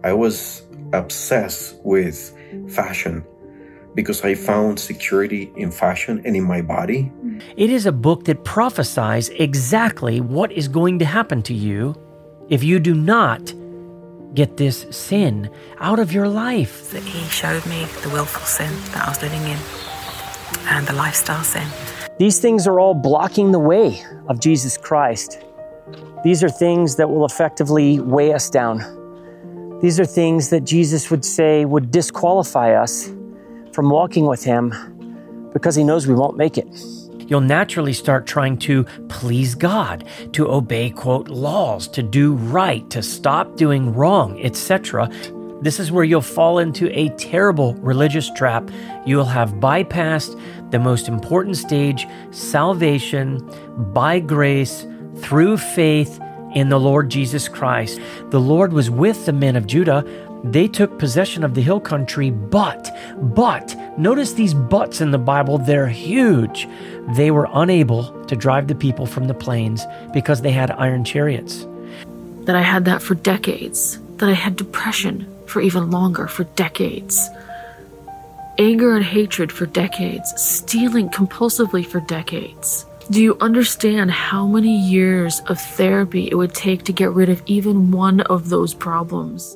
I was obsessed with fashion because I found security in fashion and in my body. It is a book that prophesies exactly what is going to happen to you if you do not get this sin out of your life. He showed me the willful sin that I was living in and the lifestyle sin. These things are all blocking the way of Jesus Christ. These are things that will effectively weigh us down. These are things that Jesus would say would disqualify us from walking with him because he knows we won't make it. You'll naturally start trying to please God, to obey, quote, laws, to do right, to stop doing wrong, etc. This is where you'll fall into a terrible religious trap. You will have bypassed the most important stage, salvation by grace through faith in the Lord Jesus Christ. The Lord was with the men of Judah. They took possession of the hill country, but, notice these buts in the Bible, they're huge. They were unable to drive the people from the plains because they had iron chariots. That I had that for decades. That I had depression for even longer, for decades. Anger and hatred for decades. Stealing compulsively for decades. Do you understand how many years of therapy it would take to get rid of even one of those problems?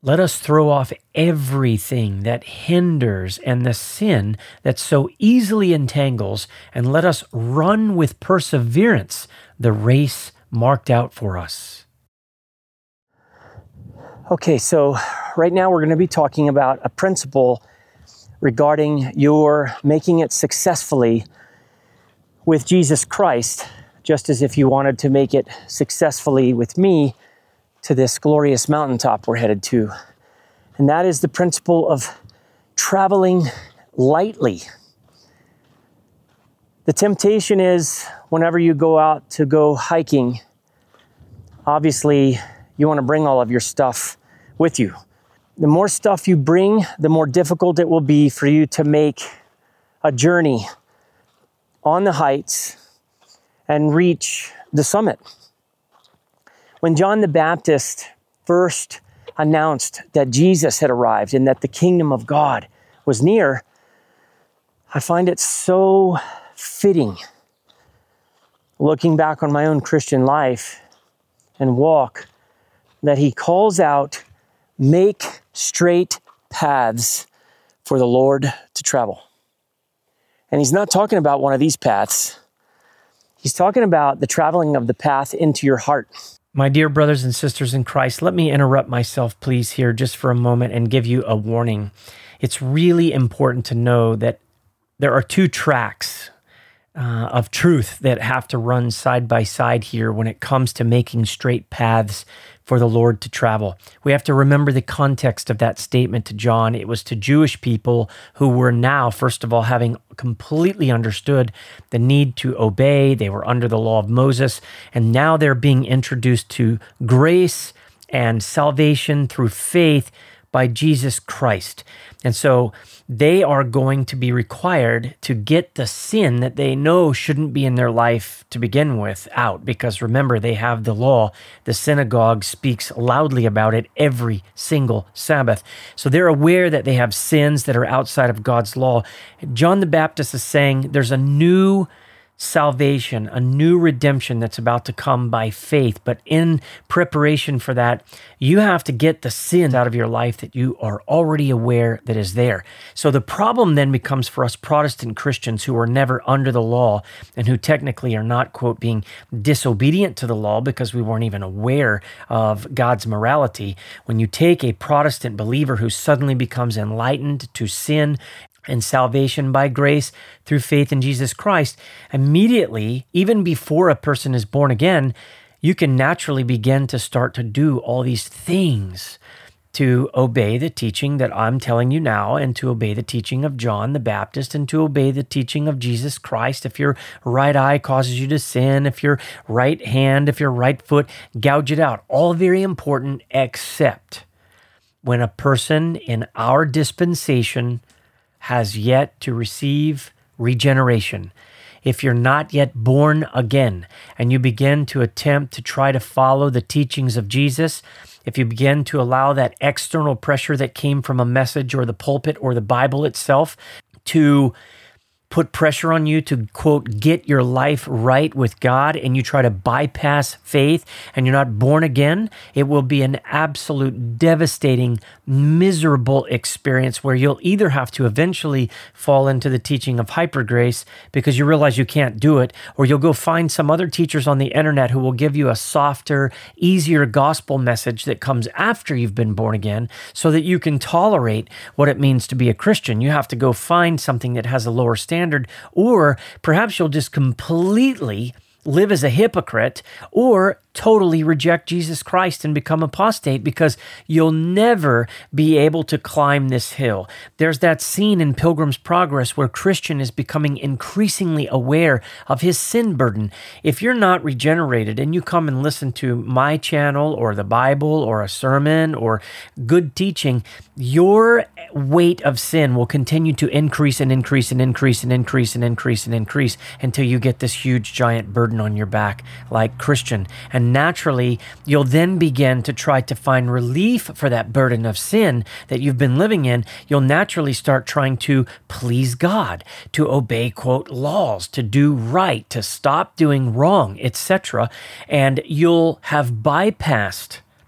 Let us throw off everything that hinders and the sin that so easily entangles, and let us run with perseverance the race marked out for us. Okay, so right now we're going to be talking about a principle regarding your making it successfully with Jesus Christ, just as if you wanted to make it successfully with me to this glorious mountaintop we're headed to. And that is the principle of traveling lightly. The temptation is whenever you go out to go hiking, obviously you want to bring all of your stuff with you. The more stuff you bring, the more difficult it will be for you to make a journey on the heights and reach the summit. When John the Baptist first announced that Jesus had arrived and that the kingdom of God was near, I find it so fitting, looking back on my own Christian life and walk, that he calls out, "Make straight paths for the Lord to travel." And he's not talking about one of these paths. He's talking about the traveling of the path into your heart. My dear brothers and sisters in Christ, let me interrupt myself, please, here just for a moment and give you a warning. It's really important to know that there are two tracks of truth that have to run side by side here when it comes to making straight paths for the Lord to travel. We have to remember the context of that statement to John. It was to Jewish people who were now, first of all, having completely understood the need to obey. They were under the law of Moses, and now they're being introduced to grace and salvation through faith by Jesus Christ. And so they are going to be required to get the sin that they know shouldn't be in their life to begin with out, because remember, they have the law. The synagogue speaks loudly about it every single Sabbath. So they're aware that they have sins that are outside of God's law. John the Baptist is saying there's a new salvation, a new redemption that's about to come by faith. But in preparation for that, you have to get the sin out of your life that you are already aware that is there. So the problem then becomes for us Protestant Christians who are never under the law and who technically are not, quote, being disobedient to the law because we weren't even aware of God's morality. When you take a Protestant believer who suddenly becomes enlightened to sin and salvation by grace through faith in Jesus Christ, immediately, even before a person is born again, you can naturally begin to start to do all these things to obey the teaching that I'm telling you now, and to obey the teaching of John the Baptist, and to obey the teaching of Jesus Christ. If your right eye causes you to sin, if your right hand, if your right foot, gouge it out. All very important, except when a person in our dispensation has yet to receive regeneration. If you're not yet born again and you begin to attempt to try to follow the teachings of Jesus, if you begin to allow that external pressure that came from a message or the pulpit or the Bible itself to put pressure on you to, quote, get your life right with God, and you try to bypass faith and you're not born again, it will be an absolute devastating, miserable experience where you'll either have to eventually fall into the teaching of hypergrace because you realize you can't do it, or you'll go find some other teachers on the internet who will give you a softer, easier gospel message that comes after you've been born again so that you can tolerate what it means to be a Christian. You have to go find something that has a lower standard. Or perhaps you'll just completely live as a hypocrite or totally reject Jesus Christ and become apostate because you'll never be able to climb this hill. There's that scene in Pilgrim's Progress where Christian is becoming increasingly aware of his sin burden. If you're not regenerated and you come and listen to my channel or the Bible or a sermon or good teaching, your weight of sin will continue to increase and increase and increase and increase and increase and increase until you get this huge giant burden on your back like Christian. And naturally, you'll then begin to try to find relief for that burden of sin that you've been living in. You'll naturally start trying to please God, to obey, quote, laws, to do right, to stop doing wrong, etc. And you'll have bypassed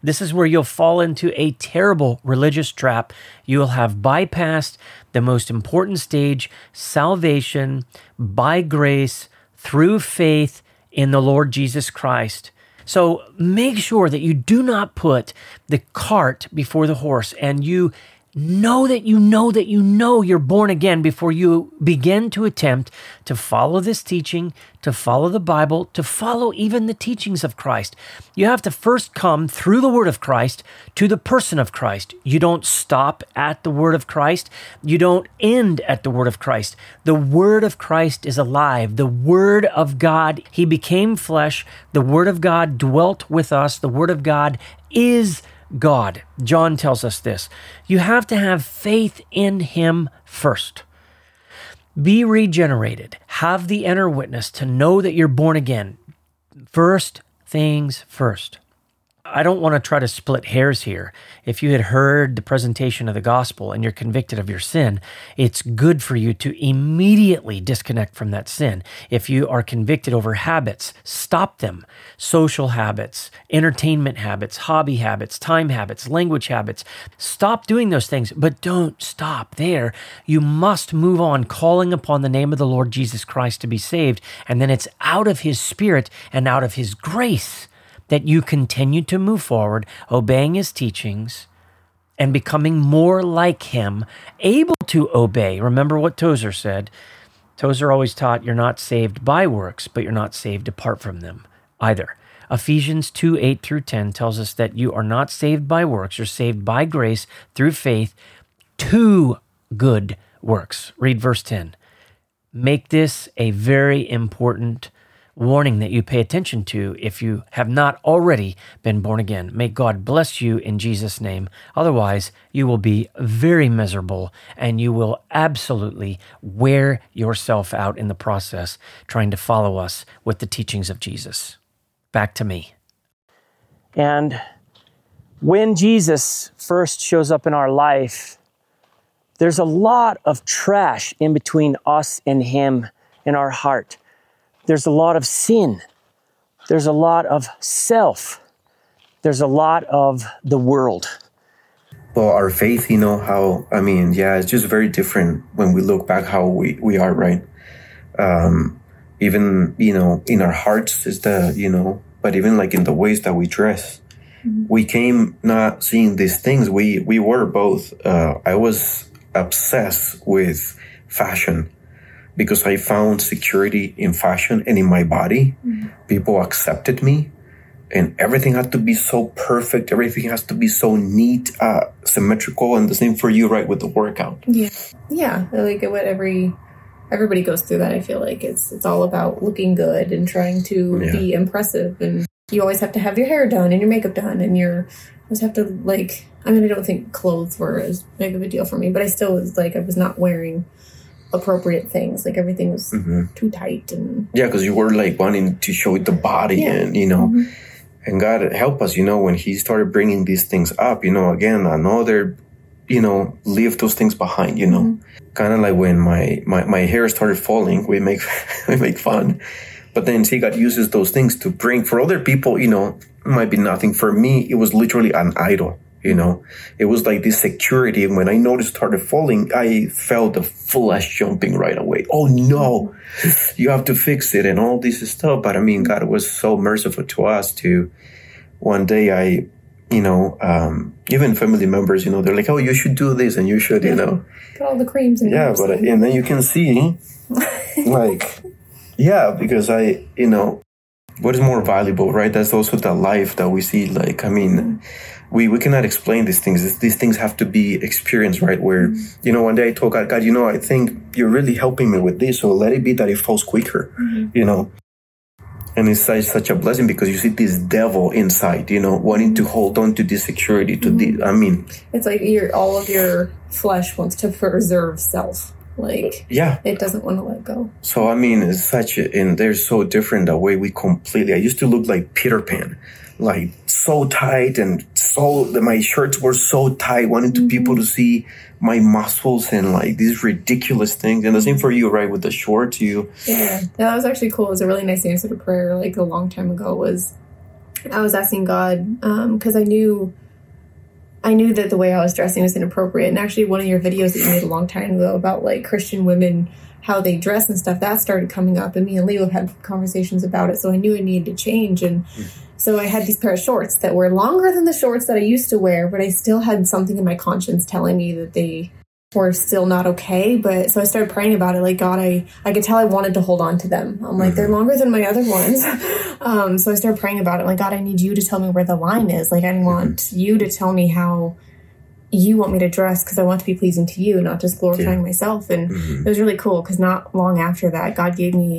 This is where you'll fall into a terrible religious trap. You will have bypassed the most important stage, salvation by grace through faith in the Lord Jesus Christ. So make sure that you do not put the cart before the horse, and you know that you're born again before you begin to attempt to follow this teaching, to follow the Bible, to follow even the teachings of Christ. You have to first come through the Word of Christ to the person of Christ. You don't stop at the Word of Christ. You don't end at the Word of Christ. The Word of Christ is alive. The Word of God, He became flesh. The Word of God dwelt with us. The Word of God is God. John tells us this. You have to have faith in Him first. Be regenerated. Have the inner witness to know that you're born again. First things first. I don't want to try to split hairs here. If you had heard the presentation of the gospel and you're convicted of your sin, it's good for you to immediately disconnect from that sin. If you are convicted over habits, stop them. Social habits, entertainment habits, hobby habits, time habits, language habits. Stop doing those things, but don't stop there. You must move on, calling upon the name of the Lord Jesus Christ to be saved, and then it's out of His Spirit and out of His grace that you continue to move forward, obeying His teachings and becoming more like Him, able to obey. Remember what Tozer said. Tozer always taught you're not saved by works, but you're not saved apart from them either. Ephesians 2:8-10 tells us that you are not saved by works, you're saved by grace through faith to good works. Read verse 10. Make this a very important warning that you pay attention to if you have not already been born again. May God bless you in Jesus' name. Otherwise, you will be very miserable and you will absolutely wear yourself out in the process trying to follow us with the teachings of Jesus. Back to me. And when Jesus first shows up in our life, there's a lot of trash in between us and Him in our heart. There's a lot of sin. There's a lot of self. There's a lot of the world. Well, our faith, it's just very different when we look back how we are, right? Even, in our hearts is but even like in the ways that we dress. Mm-hmm. We came not seeing these things. We were both, I was obsessed with fashion, because I found security in fashion and in my body. Mm-hmm. People accepted me, and everything had to be so perfect. Everything has to be so neat, symmetrical, and the same for you, right, with the workout. Yeah. Like what everybody goes through that. I feel like it's all about looking good and trying to be impressive, and you always have to have your hair done and your makeup done, and you always have to I don't think clothes were as big of a deal for me, but I still was I was not wearing appropriate things. Like everything was too tight, and because you were wanting to show the body, and and God help us, when He started bringing these things up, again, another, leave those things behind, kind of like when my hair started falling, we make fun, but then see, God uses those things to bring, for other people, it might be nothing. For me, it was literally an idol. It was like this security. And when I noticed it started falling, I felt the flesh jumping right away. Oh no, you have to fix it and all this stuff. But God was so merciful to us to one day even family members, they're like, oh, you should do this and you should, put all the creams in. And then you can see because what is more valuable, right? That's also the life that we see. We cannot explain these things. These things have to be experienced, right? Where, one day I told God, I think you're really helping me with this. So let it be that it falls quicker, And it's such a blessing because you see this devil inside, wanting to hold on to this security, to this. It's like all of your flesh wants to preserve self. It doesn't want to let go. So, it's and they're so different the way I used to look like Peter Pan, so tight and my shirts were so tight, wanting to people to see my muscles and these ridiculous things. And the same for you, right? With the shorts, Yeah, that was actually cool. It was a really nice answer to prayer, a long time ago, was I was asking God because I knew that the way I was dressing was inappropriate. And actually, one of your videos that you made a long time ago about like Christian women, how they dress and stuff, that started coming up, and me and Leo had conversations about it. So I knew I needed to change, and so I had these pair of shorts that were longer than the shorts that I used to wear, but I still had something in my conscience telling me that they were still not okay. But so I started praying about it. Like, God, I could tell I wanted to hold on to them. I'm like, they're longer than my other ones. So I started praying about it. Like, God, I need you to tell me where the line is. Like, I want you to tell me how you want me to dress, because I want to be pleasing to you, not just glorifying myself. And it was really cool, because not long after that, God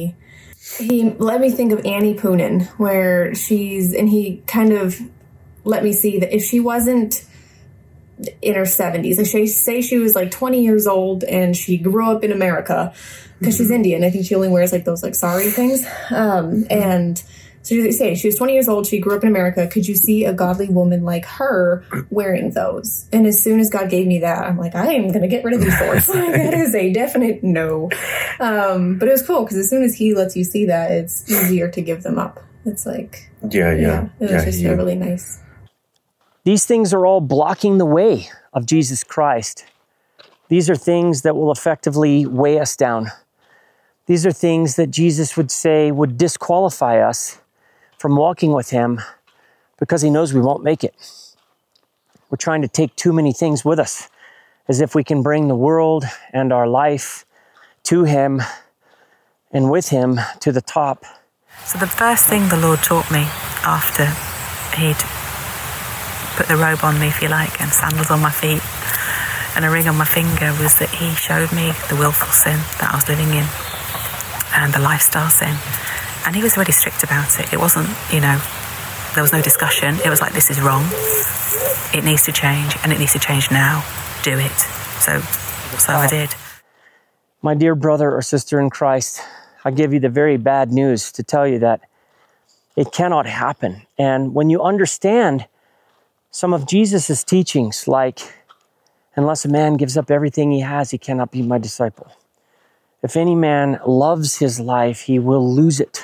he let me think of Annie Poonen, where he kind of let me see that if she wasn't in her 70s, like say she was like 20 years old and she grew up in America, because she's Indian. I think she only wears like those like sari things. And so she was 20 years old. She grew up in America. Could you see a godly woman like her wearing those? And as soon as God gave me that, I'm like, I am going to get rid of these shorts. That is a definite no. But it was cool, because as soon as he lets you see that, it's easier to give them up. It's like, it was just really nice. These things are all blocking the way of Jesus Christ. These are things that will effectively weigh us down. These are things that Jesus would say would disqualify us from walking with him, because he knows we won't make it. We're trying to take too many things with us, as if we can bring the world and our life to him and with him to the top. So the first thing the Lord taught me after he'd put the robe on me, if you like, and sandals on my feet and a ring on my finger, was that he showed me the willful sin that I was living in and the lifestyle sin. And he was really strict about it. It wasn't, there was no discussion. It was like, this is wrong. It needs to change, and it needs to change now. Do it. So I did. My dear brother or sister in Christ, I give you the very bad news to tell you that it cannot happen. And when you understand some of Jesus' teachings, like, unless a man gives up everything he has, he cannot be my disciple. If any man loves his life, he will lose it.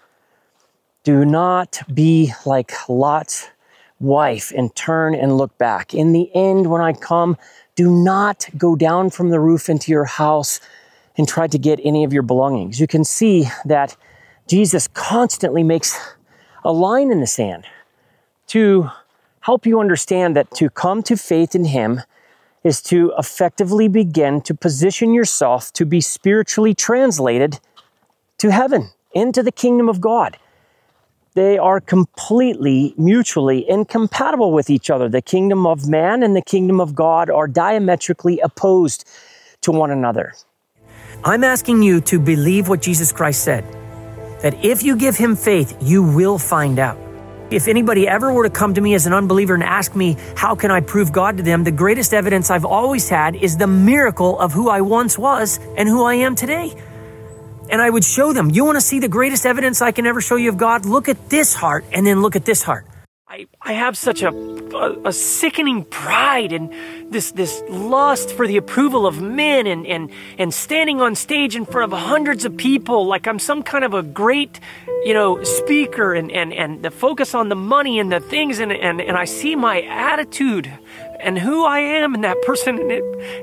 Do not be like Lot's wife and turn and look back. In the end, when I come, do not go down from the roof into your house and try to get any of your belongings. You can see that Jesus constantly makes a line in the sand to help you understand that to come to faith in him is to effectively begin to position yourself to be spiritually translated to heaven, into the kingdom of God. They are completely mutually incompatible with each other. The kingdom of man and the kingdom of God are diametrically opposed to one another. I'm asking you to believe what Jesus Christ said, that if you give him faith, you will find out. If anybody ever were to come to me as an unbeliever and ask me, how can I prove God to them? The greatest evidence I've always had is the miracle of who I once was and who I am today. And I would show them, you want to see the greatest evidence I can ever show you of God? Look at this heart, and then look at this heart. I have such a sickening pride and this lust for the approval of men and standing on stage in front of hundreds of people like I'm some kind of a great, speaker and the focus on the money and the things and I see my attitude and who I am in that person, and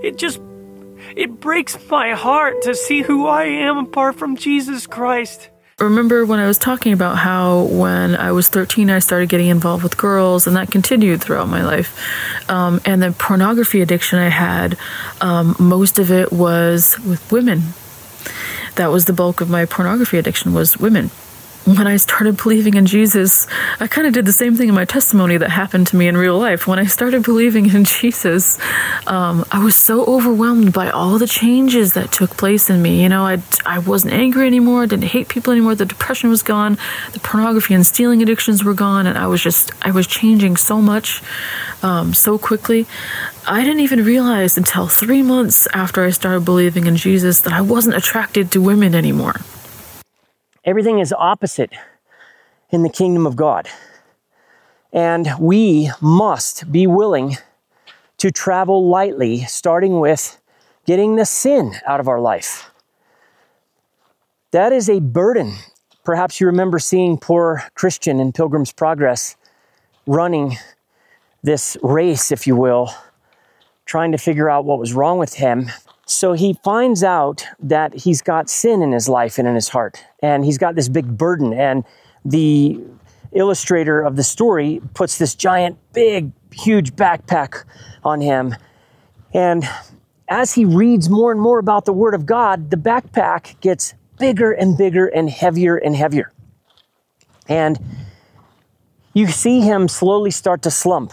it breaks my heart to see who I am apart from Jesus Christ. Remember when I was talking about how when I was 13, I started getting involved with girls, and that continued throughout my life. And the pornography addiction I had, most of it was with women. That was the bulk of my pornography addiction, was women. When I started believing in Jesus, I kind of did the same thing in my testimony that happened to me in real life. When I started believing in Jesus, I was so overwhelmed by all the changes that took place in me. I wasn't angry anymore. I didn't hate people anymore. The depression was gone. The pornography and stealing addictions were gone. And I was changing so much, so quickly. I didn't even realize until 3 months after I started believing in Jesus that I wasn't attracted to women anymore. Everything is opposite in the kingdom of God. And we must be willing to travel lightly, starting with getting the sin out of our life. That is a burden Perhaps you remember seeing poor Christian in Pilgrim's Progress running this race, if you will, trying to figure out what was wrong with him. So he finds out that he's got sin in his life and in his heart, and he's got this big burden. And the illustrator of the story puts this giant, big, huge backpack on him. And as he reads more and more about the Word of God, the backpack gets bigger and bigger and heavier and heavier. And you see him slowly start to slump.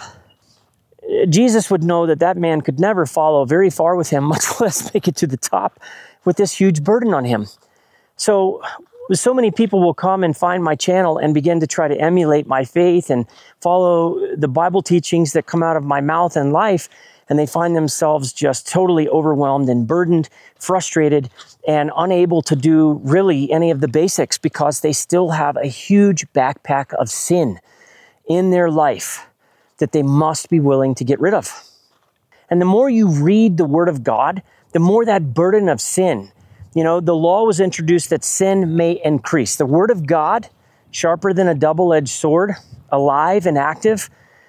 Jesus would know that that man could never follow very far with him, much less make it to the top with this huge burden on him. So many people will come and find my channel and begin to try to emulate my faith and follow the Bible teachings that come out of my mouth and life, and they find themselves just totally overwhelmed and burdened, frustrated, and unable to do really any of the basics because they still have a huge backpack of sin in their life that they must be willing to get rid of. And the more you read the Word of God, the more that burden of sin, the law was introduced that sin may increase. The Word of God, sharper than a double-edged sword, alive and active,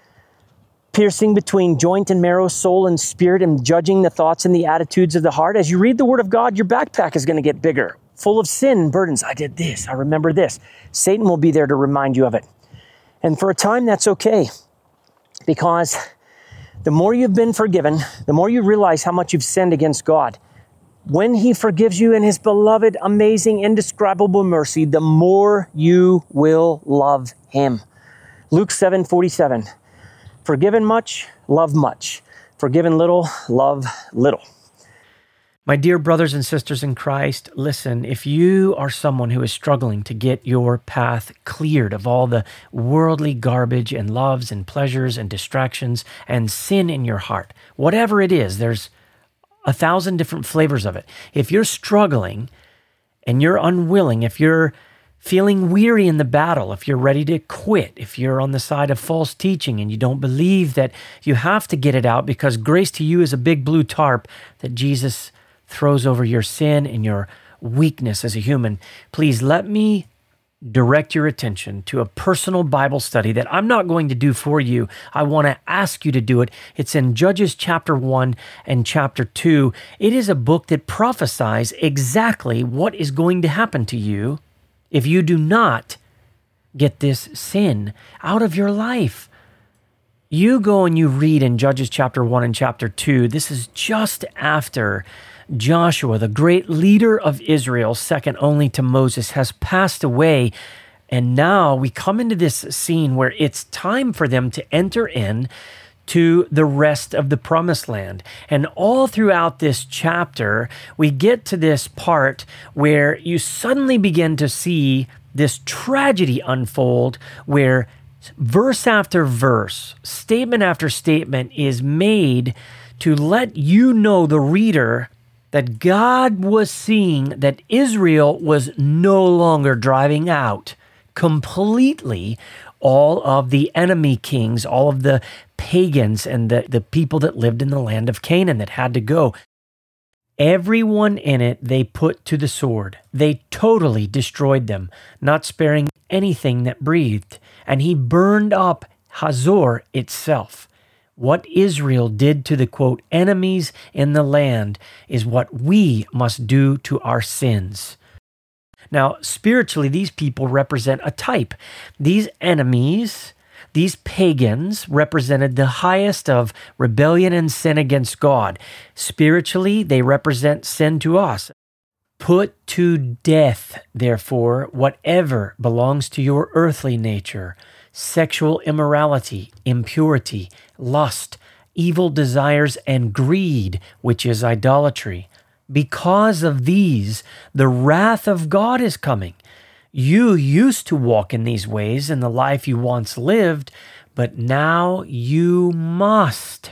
piercing between joint and marrow, soul and spirit, and judging the thoughts and the attitudes of the heart. As you read the Word of God, your backpack is going to get bigger, full of sin and burdens. I did this, I remember this. Satan will be there to remind you of it. And for a time, that's okay. Because the more you've been forgiven, the more you realize how much you've sinned against God. When he forgives you in his beloved, amazing, indescribable mercy, the more you will love him. Luke 7:47. Forgiven much, love much. Forgiven little, love little. My dear brothers and sisters in Christ, listen, if you are someone who is struggling to get your path cleared of all the worldly garbage and loves and pleasures and distractions and sin in your heart, whatever it is, there's 1,000 different flavors of it. If you're struggling and you're unwilling, if you're feeling weary in the battle, if you're ready to quit, if you're on the side of false teaching and you don't believe that you have to get it out because grace to you is a big blue tarp that Jesus throws over your sin and your weakness as a human, please let me direct your attention to a personal Bible study that I'm not going to do for you. I want to ask you to do it. It's in Judges chapter 1 and chapter 2. It is a book that prophesies exactly what is going to happen to you if you do not get this sin out of your life. You go and you read in Judges chapter 1 and chapter 2. This is just after Joshua, the great leader of Israel, second only to Moses, has passed away. And now we come into this scene where it's time for them to enter in to the rest of the promised land. And all throughout this chapter, we get to this part where you suddenly begin to see this tragedy unfold where verse after verse, statement after statement is made to let you know, the reader, that God was seeing that Israel was no longer driving out completely all of the enemy kings, all of the pagans and the people that lived in the land of Canaan that had to go. Everyone in it they put to the sword. They totally destroyed them, not sparing anything that breathed. And he burned up Hazor itself. What Israel did to the, quote, enemies in the land is what we must do to our sins. Now, spiritually, these people represent a type. These enemies, these pagans, represented the highest of rebellion and sin against God. Spiritually, they represent sin to us. Put to death, therefore, whatever belongs to your earthly nature: sexual immorality, impurity, lust, evil desires, and greed, which is idolatry. Because of these, the wrath of God is coming. You used to walk in these ways in the life you once lived, but now you must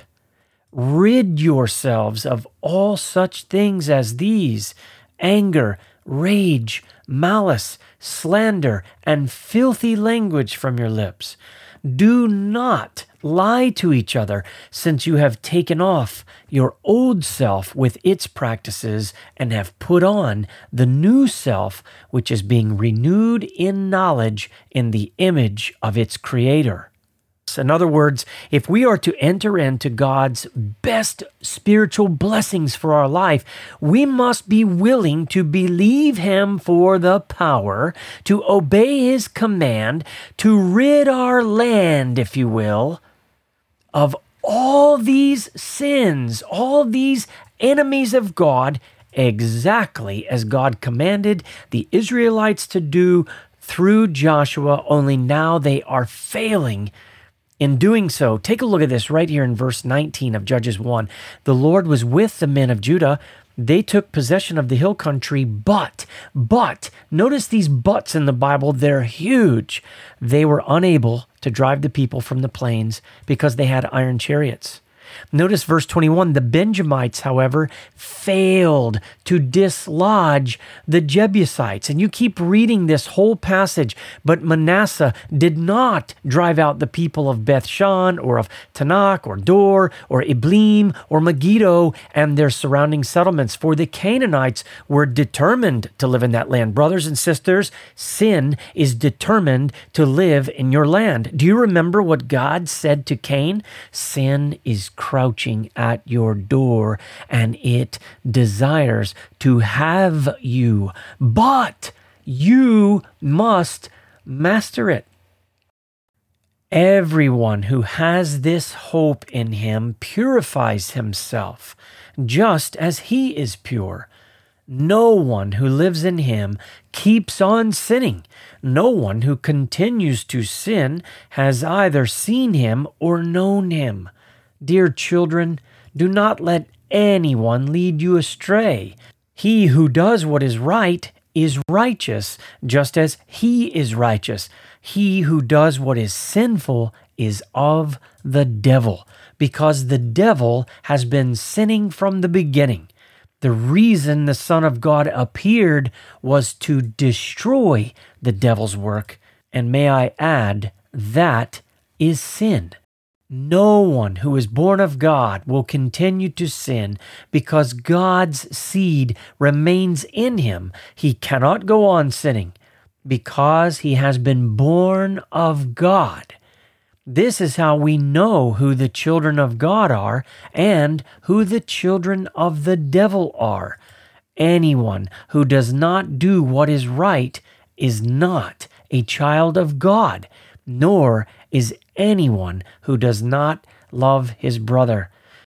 rid yourselves of all such things as these: anger, rage, malice, slander, and filthy language from your lips. do not lie to each other, since you have taken off your old self with its practices and have put on the new self, which is being renewed in knowledge in the image of its creator. In other words, if we are to enter into God's best spiritual blessings for our life, we must be willing to believe Him for the power to obey His command to rid our land, if you will, of all these sins, all these enemies of God, exactly as God commanded the Israelites to do through Joshua, only now they are failing in doing so. Take a look at this right here in verse 19 of Judges 1. The Lord was with the men of Judah. They took possession of the hill country, but, notice these buts in the Bible, they're huge. They were unable to drive the people from the plains because they had iron chariots. Notice verse 21, the Benjamites, however, failed to dislodge the Jebusites. And you keep reading this whole passage, but Manasseh did not drive out the people of Beth-shan or of Tanakh or Dor or Iblim or Megiddo and their surrounding settlements, for the Canaanites were determined to live in that land. Brothers and sisters, sin is determined to live in your land. Do you remember what God said to Cain? Sin is crouching at your door, and it desires to have you, but you must master it. Everyone who has this hope in Him purifies himself, just as He is pure. No one who lives in Him keeps on sinning. No one who continues to sin has either seen Him or known Him. Dear children, do not let anyone lead you astray. He who does what is right is righteous, just as He is righteous. He who does what is sinful is of the devil, because the devil has been sinning from the beginning. The reason the Son of God appeared was to destroy the devil's work, and may I add, that is sin. No one who is born of God will continue to sin because God's seed remains in him. He cannot go on sinning because he has been born of God. This is how we know who the children of God are and who the children of the devil are. Anyone who does not do what is right is not a child of God, nor is anyone who does not love his brother.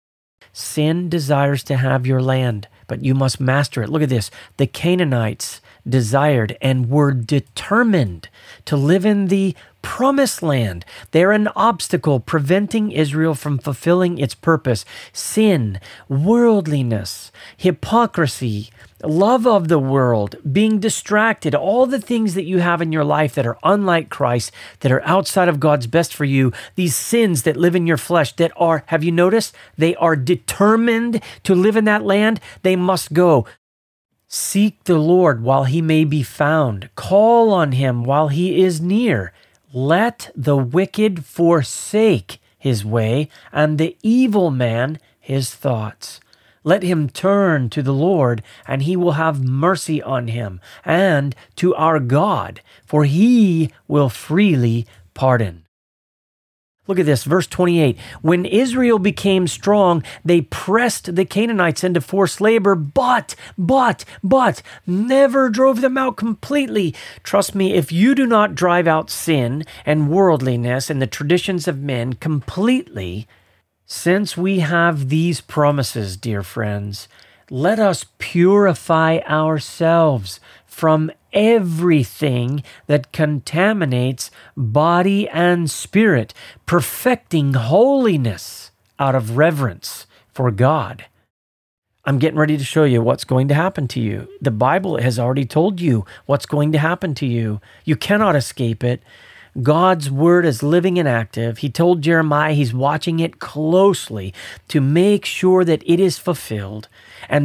Sin desires to have your land, but you must master it. Look at this. The Canaanites desired and were determined to live in the promised land. They're an obstacle preventing Israel from fulfilling its purpose. Sin, worldliness, hypocrisy, love of the world, being distracted, all the things that you have in your life that are unlike Christ, that are outside of God's best for you, these sins that live in your flesh that are, have you noticed, they are determined to live in that land, they must go. Seek the Lord while he may be found. Call on him while he is near. Let the wicked forsake his way, and the evil man his thoughts. Let him turn to the Lord, and he will have mercy on him, and to our God, for he will freely pardon. Look at this, verse 28. When Israel became strong, they pressed the Canaanites into forced labor, but never drove them out completely. Trust me, if you do not drive out sin and worldliness and the traditions of men completely, since we have these promises, dear friends, let us purify ourselves from everything that contaminates body and spirit, perfecting holiness out of reverence for God. I'm getting ready to show you what's going to happen to you. The Bible has already told you what's going to happen to you. You cannot escape it. God's word is living and active. He told Jeremiah he's watching it closely to make sure that it is fulfilled, and that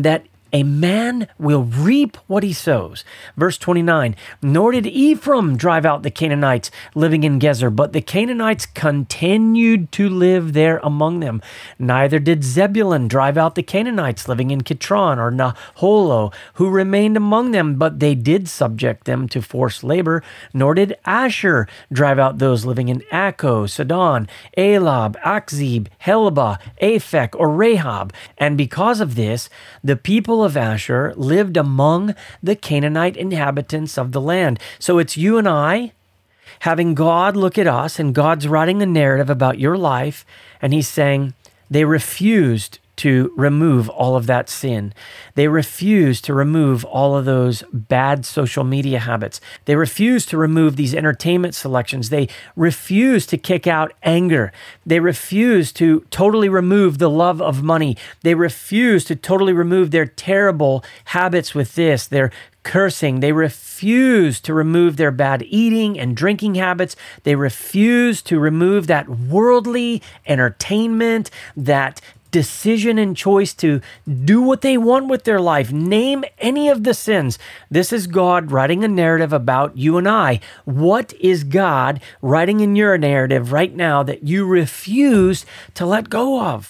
A man will reap what he sows. Verse 29, nor did Ephraim drive out the Canaanites living in Gezer, but the Canaanites continued to live there among them. Neither did Zebulun drive out the Canaanites living in Kitron or Naholo, who remained among them, but they did subject them to forced labor. Nor did Asher drive out those living in Akko, Sidon, Elab, Akzib, Helba, Aphek, or Rahab. And because of this, the people of Asher lived among the Canaanite inhabitants of the land. So it's you and I having God look at us, and God's writing a narrative about your life, and he's saying they refused to remove all of that sin. They refused to remove all of those bad social media habits. They refused to remove these entertainment selections. They refused to kick out anger. They refused to totally remove the love of money. They refused to totally remove their terrible habits with this, their cursing. They refused to remove their bad eating and drinking habits. They refused to remove that worldly entertainment, that decision and choice to do what they want with their life. Name any of the sins. This is God writing a narrative about you and I. What is God writing in your narrative right now that you refuse to let go of?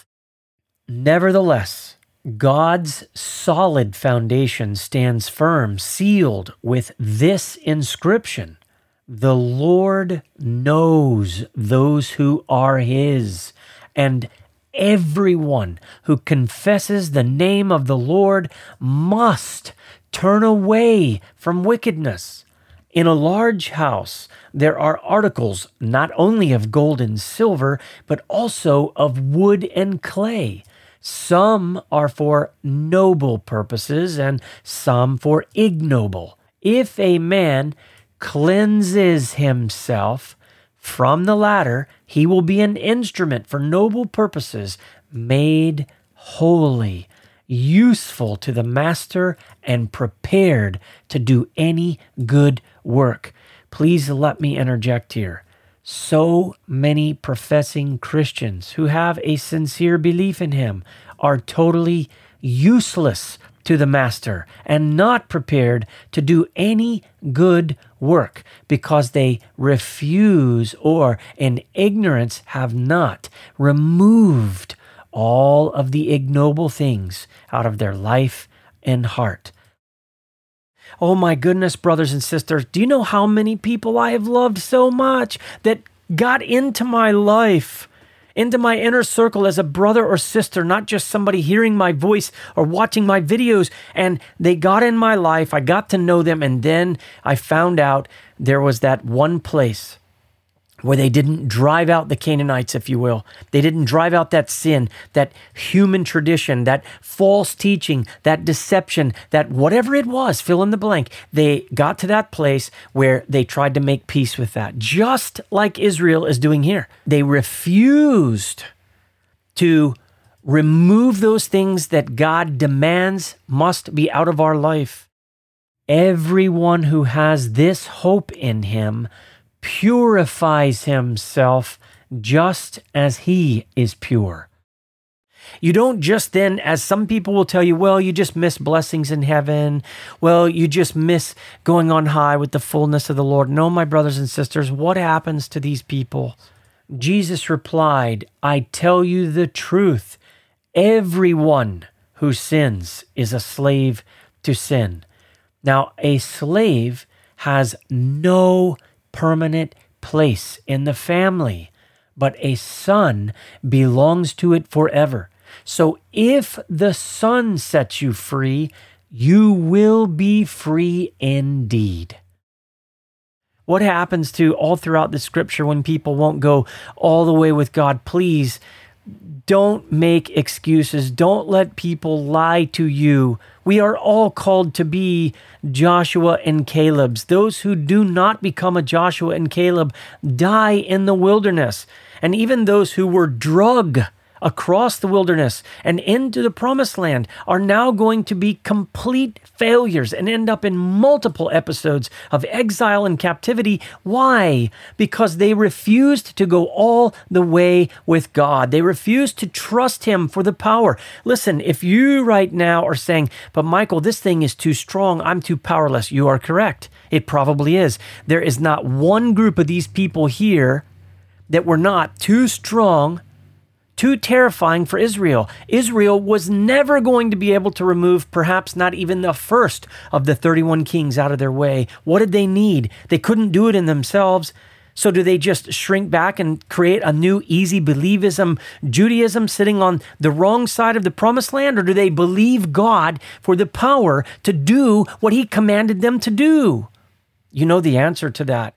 Nevertheless, God's solid foundation stands firm, sealed with this inscription: the Lord knows those who are his, and everyone who confesses the name of the Lord must turn away from wickedness. In a large house, there are articles not only of gold and silver, but also of wood and clay. Some are for noble purposes and some for ignoble. If a man cleanses himself from the latter, he will be an instrument for noble purposes, made holy, useful to the master, and prepared to do any good work. Please let me interject here. So many professing Christians who have a sincere belief in him are totally useless to the master and not prepared to do any good work because they refuse or in ignorance have not removed all of the ignoble things out of their life and heart. Oh my goodness, brothers and sisters, do you know how many people I have loved so much that got into my life, into my inner circle as a brother or sister, not just somebody hearing my voice or watching my videos, and they got in my life, I got to know them, and then I found out there was that one place where they didn't drive out the Canaanites, if you will. They didn't drive out that sin, that human tradition, that false teaching, that deception, that whatever it was, fill in the blank. They got to that place where they tried to make peace with that, just like Israel is doing here. They refused to remove those things that God demands must be out of our life. Everyone who has this hope in him purifies himself just as he is pure. You don't just then, as some people will tell you, well, you just miss blessings in heaven. Well, you just miss going on high with the fullness of the Lord. No, my brothers and sisters, what happens to these people? Jesus replied, I tell you the truth. Everyone who sins is a slave to sin. Now, a slave has no permanent place in the family, but a son belongs to it forever. So if the Son sets you free, you will be free indeed. What happens to all throughout the scripture when people won't go all the way with God? Please don't make excuses. Don't let people lie to you. We are all called to be Joshua and Caleb's. Those who do not become a Joshua and Caleb die in the wilderness. And even those who were drug across the wilderness and into the promised land are now going to be complete failures and end up in multiple episodes of exile and captivity. Why? Because they refused to go all the way with God. They refused to trust Him for the power. Listen, if you right now are saying, but Michael, this thing is too strong, I'm too powerless, you are correct. It probably is. There is not one group of these people here that were not too strong, too terrifying for Israel. Israel was never going to be able to remove perhaps not even the first of the 31 kings out of their way. What did they need? They couldn't do it in themselves. So do they just shrink back and create a new easy believism, Judaism sitting on the wrong side of the promised land? Or do they believe God for the power to do what He commanded them to do? You know the answer to that.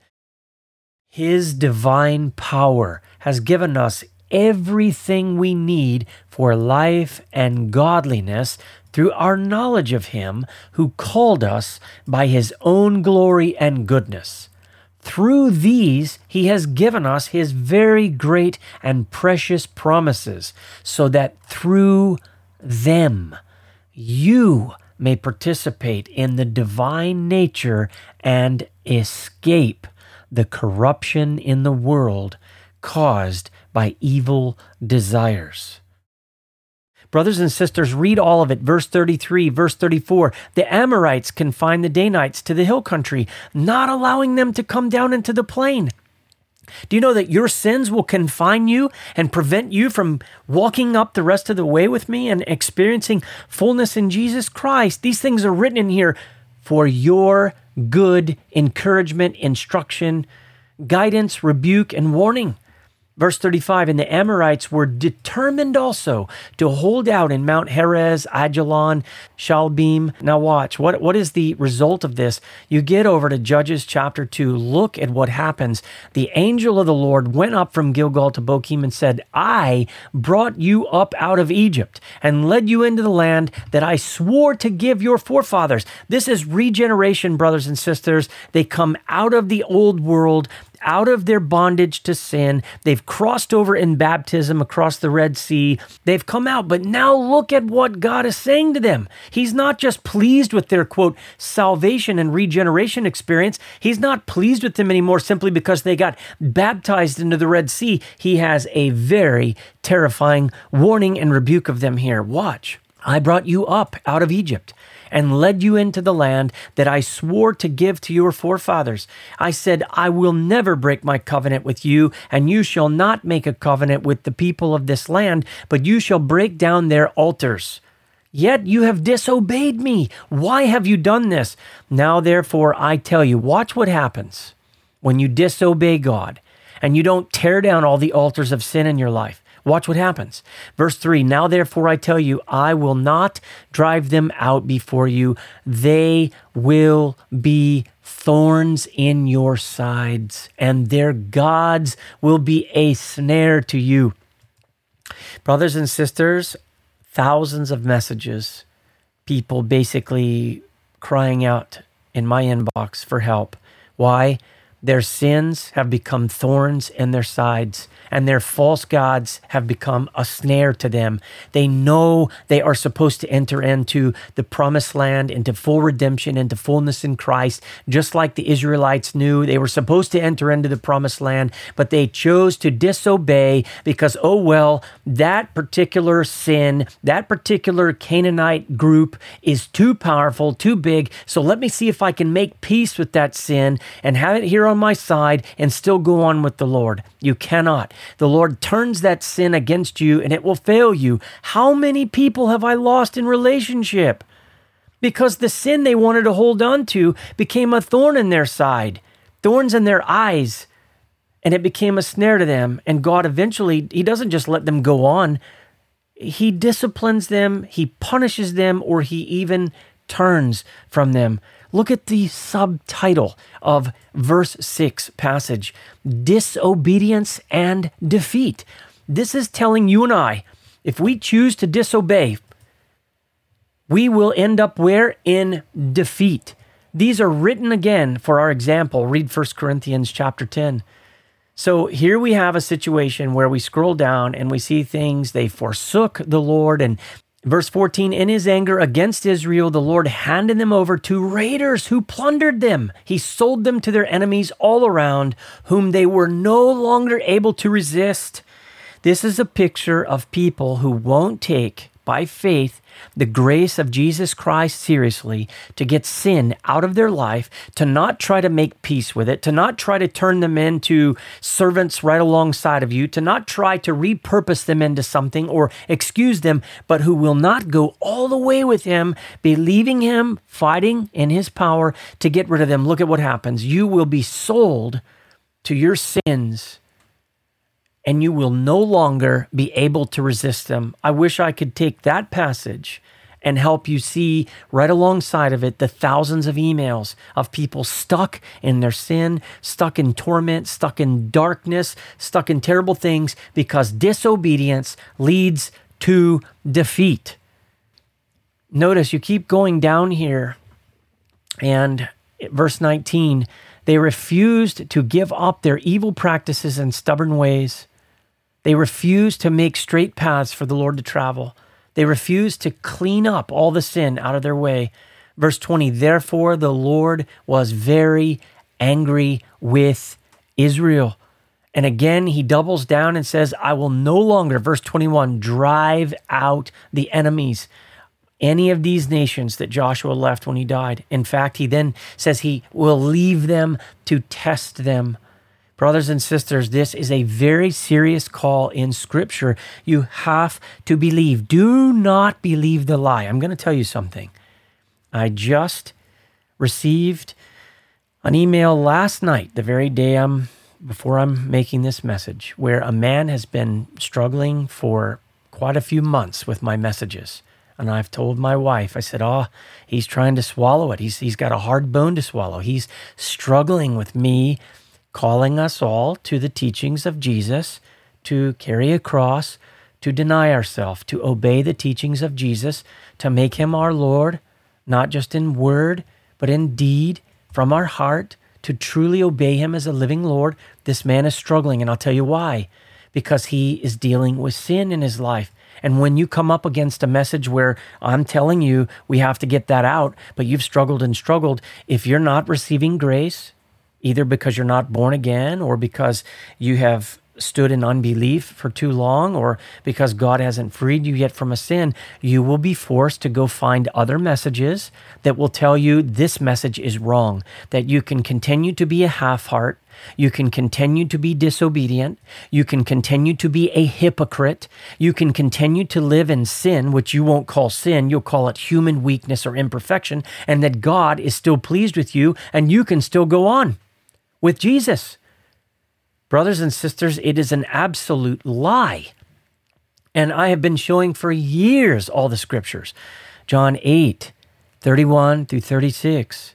His divine power has given us everything we need for life and godliness through our knowledge of Him who called us by His own glory and goodness. Through these, He has given us His very great and precious promises, so that through them you may participate in the divine nature and escape the corruption in the world caused by evil desires. Brothers and sisters, read all of it. Verse 33, verse 34. The Amorites confined the Danites to the hill country, not allowing them to come down into the plain. Do you know that your sins will confine you and prevent you from walking up the rest of the way with me and experiencing fullness in Jesus Christ? These things are written in here for your good encouragement, instruction, guidance, rebuke, and warning. Verse 35, and the Amorites were determined also to hold out in Mount Heres, Ajalon, Shalbim. Now watch, what is the result of this? You get over to Judges chapter 2. Look at what happens. The angel of the Lord went up from Gilgal to Bochim and said, I brought you up out of Egypt and led you into the land that I swore to give your forefathers. This is regeneration, brothers and sisters. They come out of the old world, out of their bondage to sin. They've crossed over in baptism across the Red Sea. They've come out, but now look at what God is saying to them. He's not just pleased with their, quote, salvation and regeneration experience. He's not pleased with them anymore simply because they got baptized into the Red Sea. He has a very terrifying warning and rebuke of them here. Watch. I brought you up out of Egypt and led you into the land that I swore to give to your forefathers. I said, I will never break my covenant with you, and you shall not make a covenant with the people of this land, but you shall break down their altars. Yet you have disobeyed me. Why have you done this? Now, therefore, I tell you, watch what happens when you disobey God and you don't tear down all the altars of sin in your life. Watch what happens. Verse 3, now therefore I tell you, I will not drive them out before you. They will be thorns in your sides, and their gods will be a snare to you. Brothers and sisters, thousands of messages, people basically crying out in my inbox for help. Why? Their sins have become thorns in their sides, and their false gods have become a snare to them. They know they are supposed to enter into the promised land, into full redemption, into fullness in Christ, just like the Israelites knew they were supposed to enter into the promised land, but they chose to disobey because, oh well, that particular sin, that particular Canaanite group is too powerful, too big, so let me see if I can make peace with that sin and have it here on my side and still go on with the Lord. You cannot. The Lord turns that sin against you and it will fail you. How many people have I lost in relationship? Because the sin they wanted to hold on to became a thorn in their side, thorns in their eyes, and it became a snare to them. And God eventually, He doesn't just let them go on. He disciplines them, He punishes them, or He even turns from them. Look at the subtitle of verse 6 passage, disobedience and defeat. This is telling you and I, if we choose to disobey, we will end up where? In defeat. These are written again for our example. Read 1 Corinthians chapter 10. So here we have a situation where we scroll down and we see things, they forsook the Lord. And verse 14, in his anger against Israel, the Lord handed them over to raiders who plundered them. He sold them to their enemies all around, whom they were no longer able to resist. This is a picture of people who won't take, by faith, the grace of Jesus Christ seriously, to get sin out of their life, to not try to make peace with it, to not try to turn them into servants right alongside of you, to not try to repurpose them into something or excuse them, but who will not go all the way with him, believing him, fighting in his power to get rid of them. Look at what happens. You will be sold to your sins, and you will no longer be able to resist them. I wish I could take that passage and help you see right alongside of it the thousands of emails of people stuck in their sin, stuck in torment, stuck in darkness, stuck in terrible things because disobedience leads to defeat. Notice you keep going down here, and verse 19, they refused to give up their evil practices and stubborn ways. They refused to make straight paths for the Lord to travel. They refused to clean up all the sin out of their way. Verse 20, therefore the Lord was very angry with Israel. And again, he doubles down and says, I will no longer, verse 21, drive out the enemies, any of these nations that Joshua left when he died. In fact, he then says he will leave them to test them. Brothers and sisters, this is a very serious call in Scripture. You have to believe. Do not believe the lie. I'm going to tell you something. I just received an email last night, the very day before I'm making this message, where a man has been struggling for quite a few months with my messages. And I've told my wife, I said, he's trying to swallow it. He's got a hard bone to swallow. He's struggling with me calling us all to the teachings of Jesus, to carry a cross, to deny ourselves, to obey the teachings of Jesus, to make him our Lord, not just in word, but in deed, from our heart, to truly obey him as a living Lord. This man is struggling, and I'll tell you why. Because he is dealing with sin in his life. And when you come up against a message where I'm telling you we have to get that out, but you've struggled and struggled, if you're not receiving grace, either because you're not born again or because you have stood in unbelief for too long or because God hasn't freed you yet from a sin, you will be forced to go find other messages that will tell you this message is wrong, that you can continue to be a half-heart, you can continue to be disobedient, you can continue to be a hypocrite, you can continue to live in sin, which you won't call sin, you'll call it human weakness or imperfection, and that God is still pleased with you and you can still go on with Jesus. Brothers and sisters, it is an absolute lie. And I have been showing for years all the scriptures. John 8, 31 through 36.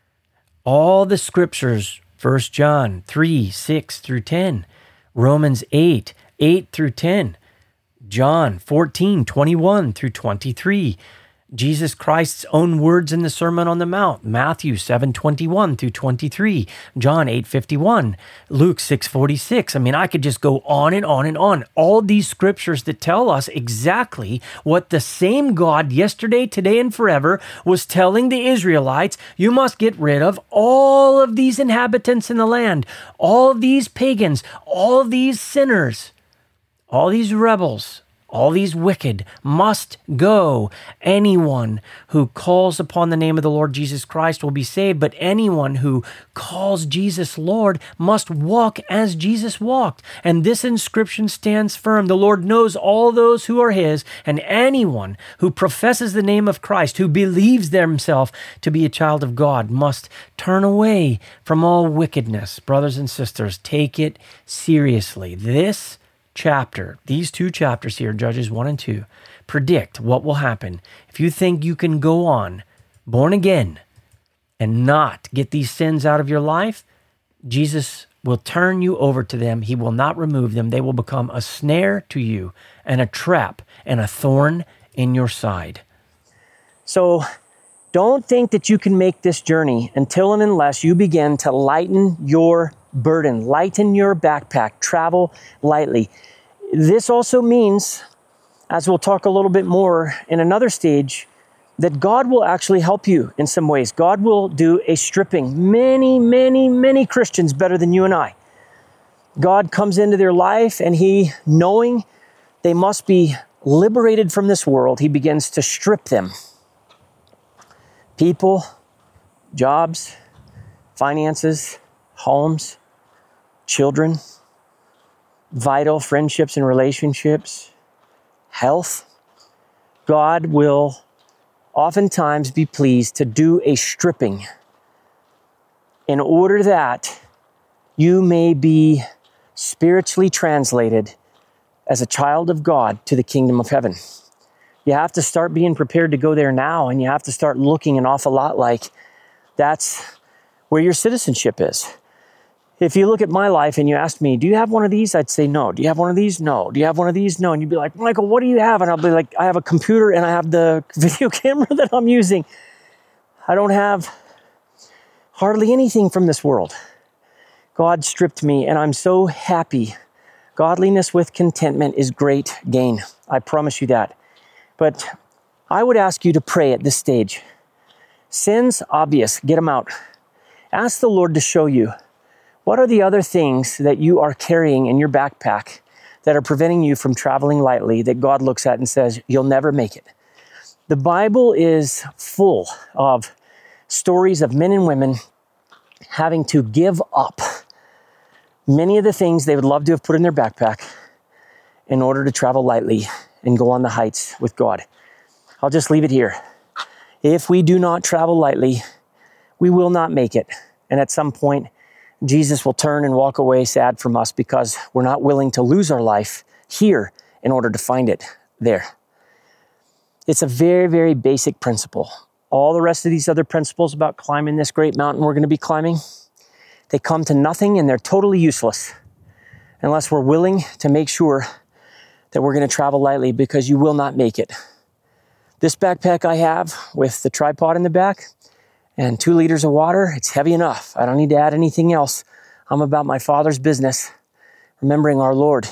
All the scriptures, 1 John 3, 6 through 10. Romans 8, 8 through 10. John 14, 21 through 23. Jesus Christ's own words in the Sermon on the Mount, Matthew 7:21 through 23, John 8:51, Luke 6:46. I mean, I could just go on and on and on. All these scriptures that tell us exactly what the same God yesterday, today, and forever was telling the Israelites. You must get rid of all of these inhabitants in the land, all of these pagans, all of these sinners, all these rebels, all these wicked must go. Anyone who calls upon the name of the Lord Jesus Christ will be saved, but anyone who calls Jesus Lord must walk as Jesus walked. And this inscription stands firm. The Lord knows all those who are his, and anyone who professes the name of Christ, who believes themselves to be a child of God, must turn away from all wickedness. Brothers and sisters, take it seriously. This chapter, these two chapters here, Judges 1 and 2, predict what will happen if you think you can go on born again and not get these sins out of your life. Jesus will turn you over to them. He will not remove them. They will become a snare to you and a trap and a thorn in your side. So don't think that you can make this journey until and unless you begin to lighten your burden. Lighten your backpack. Travel lightly. This also means, as we'll talk a little bit more in another stage, that God will actually help you in some ways. God will do a stripping. Many, many, many Christians better than you and I. God comes into their life and he, knowing they must be liberated from this world, he begins to strip them. People, jobs, finances, homes, children, vital friendships and relationships, health. God will oftentimes be pleased to do a stripping in order that you may be spiritually translated as a child of God to the kingdom of heaven. You have to start being prepared to go there now, and you have to start looking an awful lot like that's where your citizenship is. If you look at my life and you ask me, do you have one of these? I'd say no. Do you have one of these? No. Do you have one of these? No. And you'd be like, Michael, what do you have? And I'll be like, I have a computer and I have the video camera that I'm using. I don't have hardly anything from this world. God stripped me and I'm so happy. Godliness with contentment is great gain. I promise you that. But I would ask you to pray at this stage. Sins, obvious, get them out. Ask the Lord to show you. What are the other things that you are carrying in your backpack that are preventing you from traveling lightly that God looks at and says, you'll never make it? The Bible is full of stories of men and women having to give up many of the things they would love to have put in their backpack in order to travel lightly and go on the heights with God. I'll just leave it here. If we do not travel lightly, we will not make it. And at some point, Jesus will turn and walk away sad from us because we're not willing to lose our life here in order to find it there. It's a very, very basic principle. All the rest of these other principles about climbing this great mountain we're going to be climbing, they come to nothing and they're totally useless unless we're willing to make sure that we're going to travel lightly, because you will not make it. This backpack I have with the tripod in the back and 2 liters of water, it's heavy enough. I don't need to add anything else. I'm about my Father's business, remembering our Lord.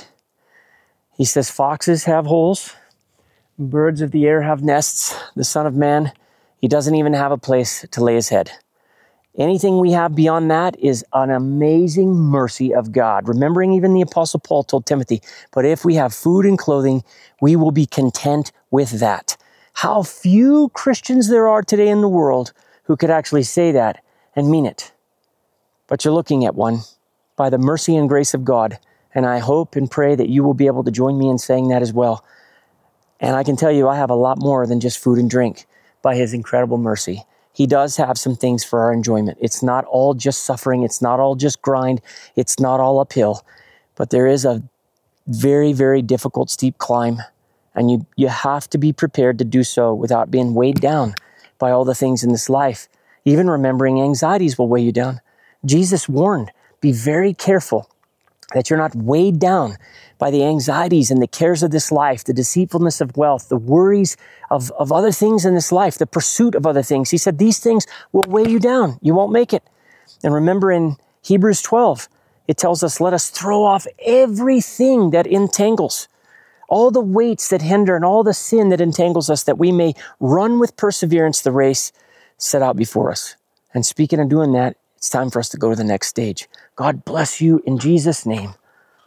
He says, foxes have holes, birds of the air have nests. The Son of Man, he doesn't even have a place to lay his head. Anything we have beyond that is an amazing mercy of God. Remembering even the Apostle Paul told Timothy, but if we have food and clothing, we will be content with that. How few Christians there are today in the world who could actually say that and mean it. But you're looking at one by the mercy and grace of God. And I hope and pray that you will be able to join me in saying that as well. And I can tell you, I have a lot more than just food and drink by his incredible mercy. He does have some things for our enjoyment. It's not all just suffering. It's not all just grind. It's not all uphill. But there is a very, very difficult, steep climb. And you have to be prepared to do so without being weighed down by all the things in this life. Even remembering anxieties will weigh you down. Jesus warned, be very careful that you're not weighed down by the anxieties and the cares of this life, the deceitfulness of wealth, the worries of other things in this life, the pursuit of other things. He said these things will weigh you down. You won't make it. And remember in Hebrews 12, it tells us, let us throw off everything that entangles, all the weights that hinder and all the sin that entangles us, that we may run with perseverance the race set out before us. And speaking of doing that, it's time for us to go to the next stage. God bless you in Jesus' name.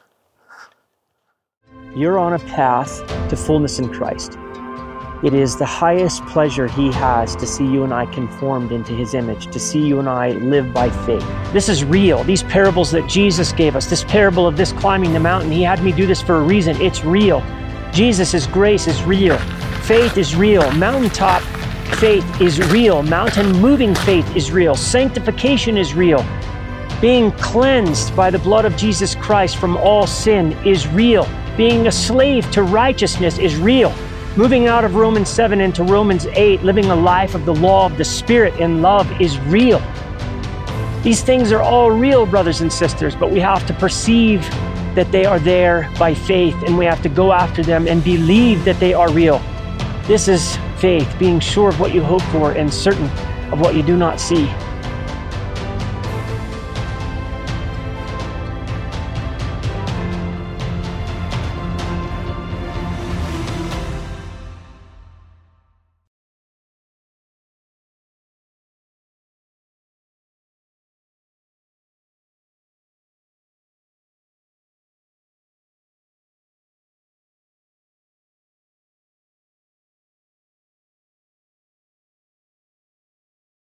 You're on a path to fullness in Christ. It is the highest pleasure he has to see you and I conformed into his image, to see you and I live by faith. This is real. These parables that Jesus gave us, this parable of this climbing the mountain, he had me do this for a reason. It's real. Jesus' grace is real. Faith is real. Mountaintop faith is real. Mountain moving faith is real. Sanctification is real. Being cleansed by the blood of Jesus Christ from all sin is real. Being a slave to righteousness is real. Moving out of Romans 7 into Romans 8, living a life of the law of the Spirit in love is real. These things are all real, brothers and sisters, but we have to perceive that they are there by faith, and we have to go after them and believe that they are real. This is faith, being sure of what you hope for and certain of what you do not see.